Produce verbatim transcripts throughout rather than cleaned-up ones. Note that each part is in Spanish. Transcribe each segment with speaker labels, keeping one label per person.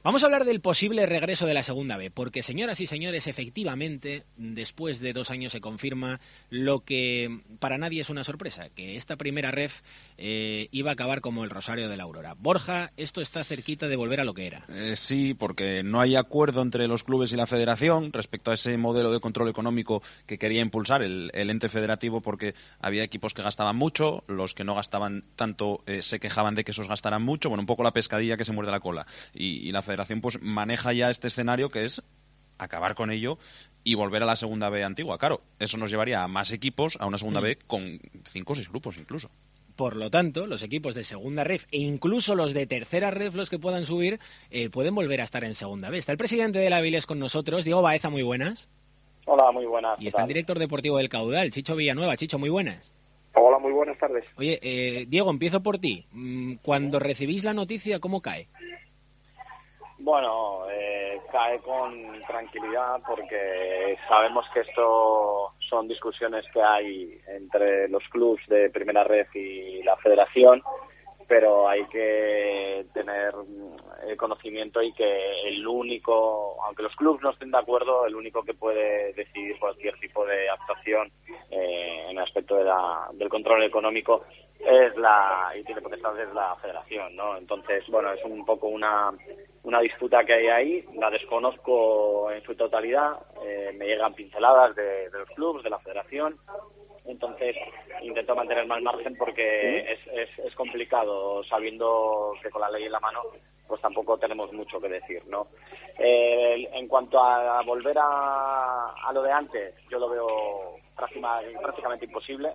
Speaker 1: Vamos a hablar del posible regreso de la Segunda B, porque, señoras y señores, efectivamente, después de dos años se confirma lo que para nadie es una sorpresa, que esta primera ref eh, iba a acabar como el Rosario de la Aurora. Borja, esto está cerquita de volver a lo que era.
Speaker 2: Eh, sí, porque no hay acuerdo entre los clubes y la federación respecto a ese modelo de control económico que quería impulsar el, el ente federativo, porque había equipos que gastaban mucho, los que no gastaban tanto eh, se quejaban de que esos gastaran mucho, bueno, un poco la pescadilla que se muerde la cola. Y, y la federación pues maneja ya este escenario que es acabar con ello y volver a la segunda B antigua. Claro, eso nos llevaría a más equipos, a una segunda mm. B con cinco o seis grupos incluso.
Speaker 1: Por lo tanto, los equipos de segunda ref e incluso los de tercera ref, los que puedan subir, eh, pueden volver a estar en segunda B. Está el presidente de la Avilés con nosotros, Diego Baeza, muy buenas.
Speaker 3: Hola, muy buenas.
Speaker 1: Y está el director deportivo del Caudal, Chicho Villanueva. Chicho, muy buenas.
Speaker 3: Hola, muy buenas tardes.
Speaker 1: Oye, eh, Diego, empiezo por ti. Cuando recibís la noticia, ¿cómo cae?
Speaker 3: Bueno, eh, cae con tranquilidad porque sabemos que esto son discusiones que hay entre los clubes de primera ref y la federación, pero hay que tener conocimiento y que el único, aunque los clubes no estén de acuerdo, el único que puede decidir cualquier tipo de actuación eh, en el aspecto de la, del control económico es la, y tiene potestad es la federación, ¿no? Entonces, bueno, es un poco una una disputa que hay ahí, la desconozco en su totalidad, eh, me llegan pinceladas de, de los clubes, de la federación, entonces intento mantenerme al margen porque es, es, es complicado, sabiendo que con la ley en la mano pues tampoco tenemos mucho que decir, ¿no? Eh, en cuanto a volver a, a lo de antes, yo lo veo prácticamente, prácticamente imposible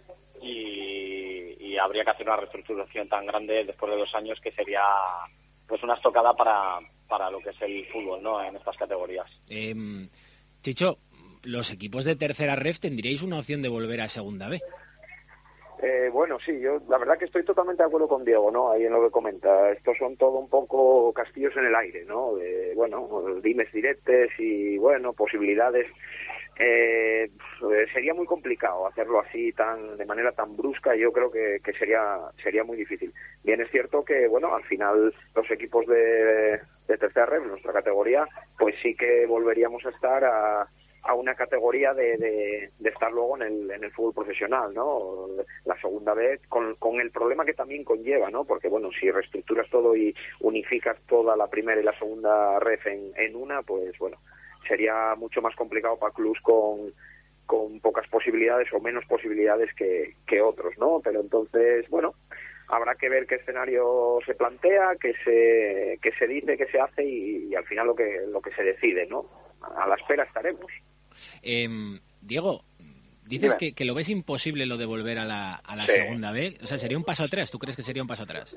Speaker 3: y, y habría que hacer una reestructuración tan grande después de dos años que sería pues una estocada para, para lo que es el fútbol, ¿no? En estas categorías.
Speaker 1: Eh, Chicho, los equipos de tercera ref tendríais una opción de volver a segunda B.
Speaker 4: Eh, bueno, sí, yo la verdad que estoy totalmente de acuerdo con Diego, ¿no? Ahí en lo que comenta. Estos son todo un poco castillos en el aire, ¿no? De, bueno, dimes diretes y, bueno, posibilidades. Eh, sería muy complicado hacerlo así tan de manera tan brusca. Yo creo que, que sería sería muy difícil. Bien, es cierto que, bueno, al final los equipos de, de tercera ref, nuestra categoría, pues sí que volveríamos a estar a a una categoría de, de, de estar luego en el, en el fútbol profesional, ¿no? La segunda vez, con, con el problema que también conlleva, ¿no? Porque, bueno, si reestructuras todo y unificas toda la primera y la segunda ref en, en una, pues, bueno, sería mucho más complicado para clubs con, con pocas posibilidades o menos posibilidades que, que otros, ¿no? Pero entonces, bueno, habrá que ver qué escenario se plantea, qué se, qué se dice, qué se hace y, y al final lo que, lo que se decide, ¿no? A la espera estaremos.
Speaker 1: Eh, Diego, dices que, que lo ves imposible lo de volver a la, a la sí. segunda B. O sea, ¿sería un paso atrás? ¿Tú crees que sería un paso atrás?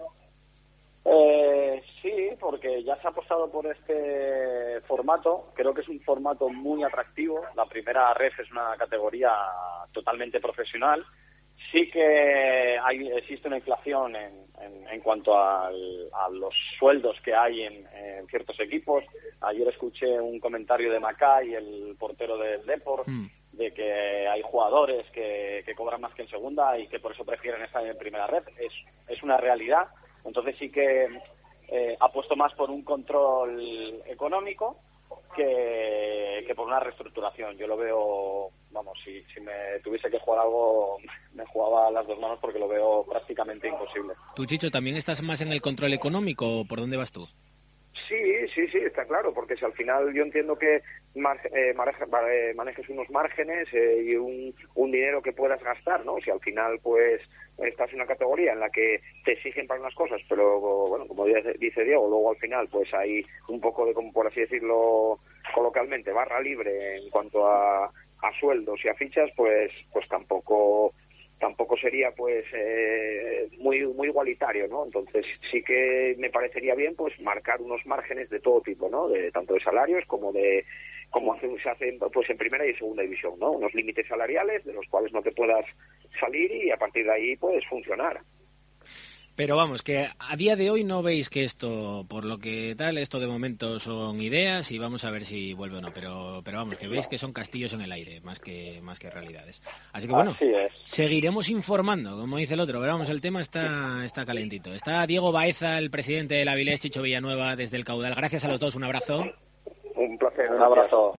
Speaker 3: Eh, sí, porque ya se ha apostado por este formato. Creo que es un formato muy atractivo. La primera ref es una categoría totalmente profesional. Sí que hay, existe una inflación en, en, en cuanto al, a los sueldos que hay en, en ciertos equipos. Ayer escuché un comentario de Macay, el portero del Depor, mm. de que hay jugadores que, que cobran más que en segunda y que por eso prefieren estar en primera red. Es, es una realidad. Entonces sí que eh, apuesto más por un control económico que, que por una reestructuración. Yo lo veo, vamos, si, si me tuviese que jugar algo, me jugaba a las dos manos porque lo veo prácticamente imposible.
Speaker 1: ¿Tú, Chicho, también estás más en el control económico o por dónde vas tú?
Speaker 4: Sí, sí, sí, está claro, porque si al final yo entiendo que mar, eh, maneja, eh, manejes unos márgenes eh, y un, un dinero que puedas gastar, ¿no? Si al final, pues, estás en una categoría en la que te exigen para unas cosas, pero, bueno, como dice Diego, luego al final, pues hay un poco de, como por así decirlo coloquialmente, barra libre en cuanto a, a sueldos y a fichas, pues, pues tampoco... tampoco sería pues eh, muy muy igualitario, ¿no? Entonces sí que me parecería bien pues marcar unos márgenes de todo tipo, ¿no? De tanto de salarios como de como hace, se hace pues en primera y segunda división, ¿no? Unos límites salariales de los cuales no te puedas salir y a partir de ahí puedes funcionar.
Speaker 1: Pero vamos, que a día de hoy no veis que esto, por lo que tal, esto de momento son ideas y vamos a ver si vuelve o no. Pero, pero vamos, que veis que son castillos en el aire, más que más que realidades. Así que bueno,
Speaker 3: Así es.
Speaker 1: seguiremos informando, como dice el otro. Pero vamos, el tema está, está calentito. Está Diego Baeza, el presidente del Avilés, Chicho Villanueva, desde el Caudal. Gracias a los dos, un abrazo.
Speaker 4: Un placer.
Speaker 3: Un abrazo.